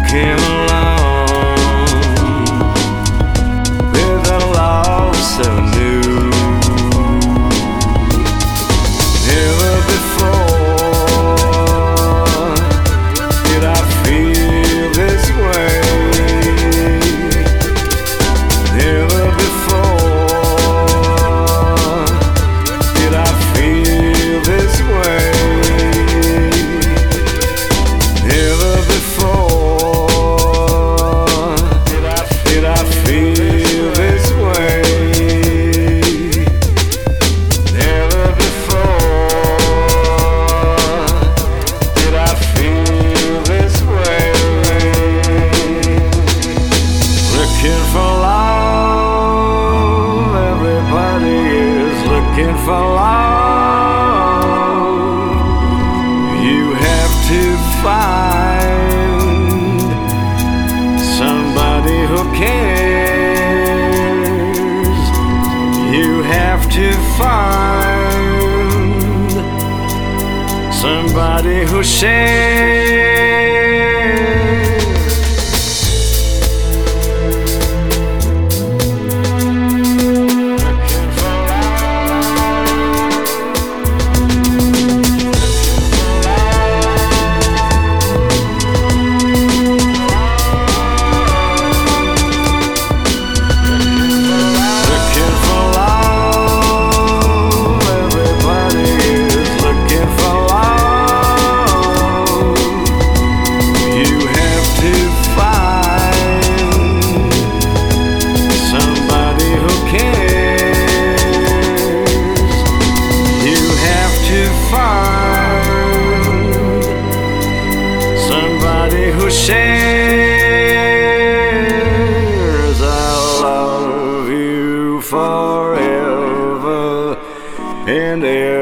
came along with a love so new. Never before did I feel this way. Never before did I feel this way. Never before did I feel this way. Never before did I feel this way. Looking for love, everybody is looking for love. You have to find somebody who cares. You have to find somebody who shares. Who shares. I'll love you forever and ever.